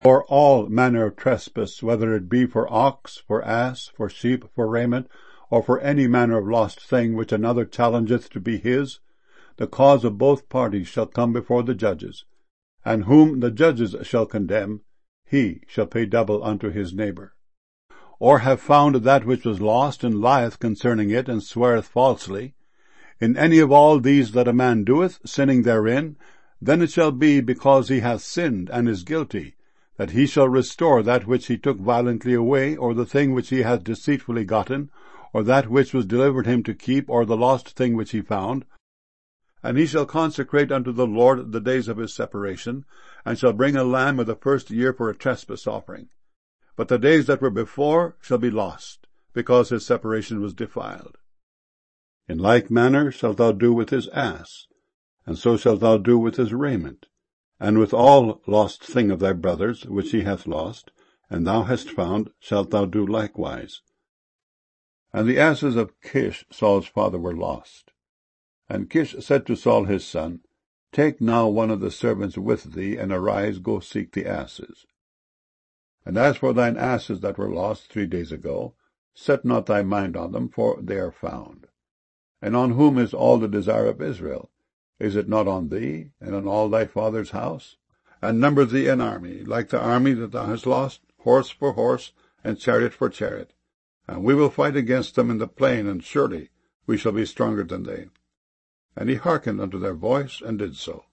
For all manner of trespass, whether it be for ox, for ass, for sheep, for raiment, or for any manner of lost thing which another challengeth to be his, the cause of both parties shall come before the judges, and whom the judges shall condemn, he shall pay double unto his neighbor. Or have found that which was lost, and lieth concerning it, and sweareth falsely, in any of all these that a man doeth, sinning therein, then it shall be, because he hath sinned and is guilty, that he shall restore that which he took violently away, or the thing which he hath deceitfully gotten, or that which was delivered him to keep, or the lost thing which he found. And he shall consecrate unto the Lord the days of his separation, and shall bring a lamb of the first year for a trespass offering. But the days that were before shall be lost, because his separation was defiled. In like manner shalt thou do with his ass, and so shalt thou do with his raiment, and with all lost thing of thy brothers, which he hath lost, and thou hast found, shalt thou do likewise. And the asses of Kish, Saul's father, were lost. And Kish said to Saul his son, Take now one of the servants with thee, and arise, go seek the asses. And as for thine asses that were lost 3 days ago, set not thy mind on them, for they are found. And on whom is all the desire of Israel? Is it not on thee, and on all thy father's house? And number thee an army, like the army that thou hast lost, horse for horse, and chariot for chariot. And we will fight against them in the plain, and surely we shall be stronger than they. And he hearkened unto their voice, and did so.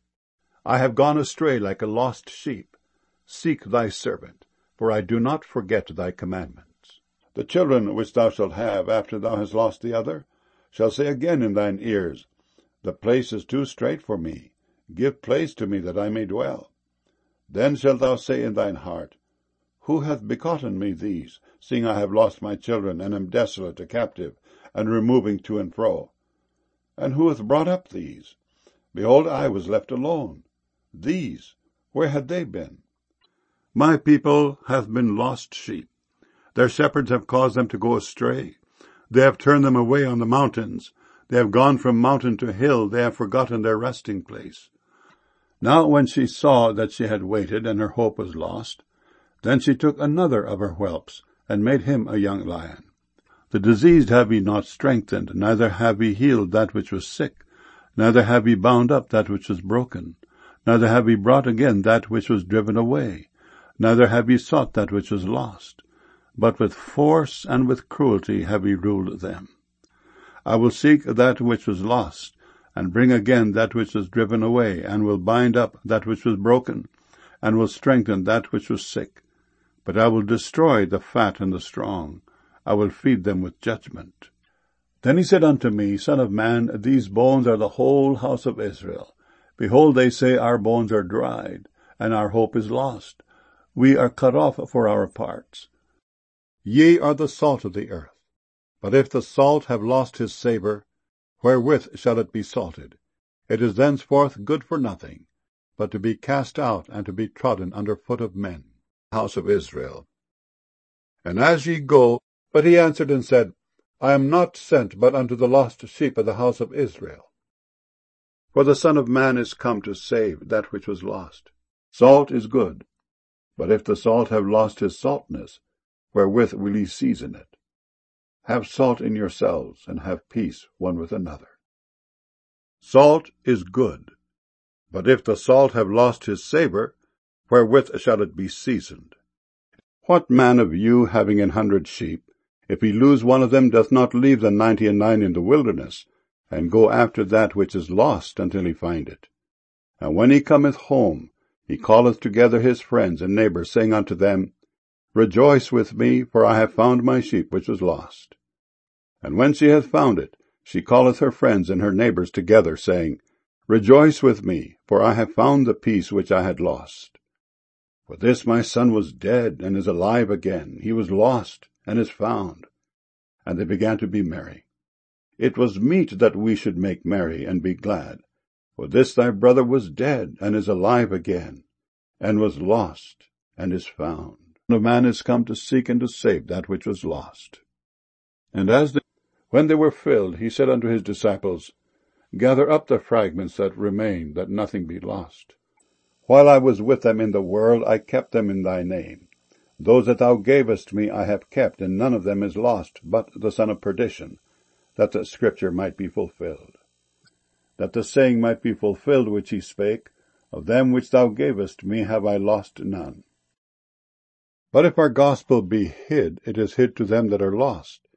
I have gone astray like a lost sheep. Seek thy servant, for I do not forget thy commandments. The children which thou shalt have after thou hast lost the other shall say again in thine ears, The place is too strait for me. Give place to me that I may dwell. Then shalt thou say in thine heart, Who hath begotten me these, seeing I have lost my children, and am desolate, a captive, and removing to and fro? And who hath brought up these? Behold, I was left alone. These, where had they been? My people hath been lost sheep. Their shepherds have caused them to go astray. They have turned them away on the mountains. They have gone from mountain to hill. They have forgotten their resting place. Now when she saw that she had waited, and her hope was lost, then she took another of her whelps, and made him a young lion. The diseased have ye not strengthened, neither have ye healed that which was sick, neither have ye bound up that which was broken, neither have ye brought again that which was driven away, neither have ye sought that which was lost, but with force and with cruelty have ye ruled them. I will seek that which was lost, and bring again that which was driven away, and will bind up that which was broken, and will strengthen that which was sick. But I will destroy the fat and the strong. I will feed them with judgment. Then he said unto me, Son of man, these bones are the whole house of Israel. Behold, they say, Our bones are dried, and our hope is lost. We are cut off for our parts. Ye are the salt of the earth. But if the salt have lost his savour, wherewith shall it be salted? It is thenceforth good for nothing, but to be cast out and to be trodden under foot of men. House of Israel. And as ye go, but he answered and said, I am not sent but unto the lost sheep of the house of Israel. For the Son of Man is come to save that which was lost. Salt is good, but if the salt have lost his saltness, wherewith will ye season it? Have salt in yourselves, and have peace one with another. Salt is good, but if the salt have lost his savour, wherewith shall it be seasoned? What man of you, having 100 sheep, if he lose one of them, doth not leave the 99 in the wilderness, and go after that which is lost until he find it? And when he cometh home, he calleth together his friends and neighbours, saying unto them, Rejoice with me, for I have found my sheep which was lost. And when she hath found it, she calleth her friends and her neighbours together, saying, Rejoice with me, for I have found the piece which I had lost. For this my son was dead, and is alive again. He was lost, and is found. And they began to be merry. It was meet that we should make merry, and be glad. For this thy brother was dead, and is alive again, and was lost, and is found. The man is come to seek and to save that which was lost. And when they were filled, he said unto his disciples, Gather up the fragments that remain, that nothing be lost. While I was with them in the world, I kept them in thy name. Those that thou gavest me I have kept, and none of them is lost, but the son of perdition, that the scripture might be fulfilled. That the saying might be fulfilled which he spake, of them which thou gavest me have I lost none. But if our gospel be hid, it is hid to them that are lost,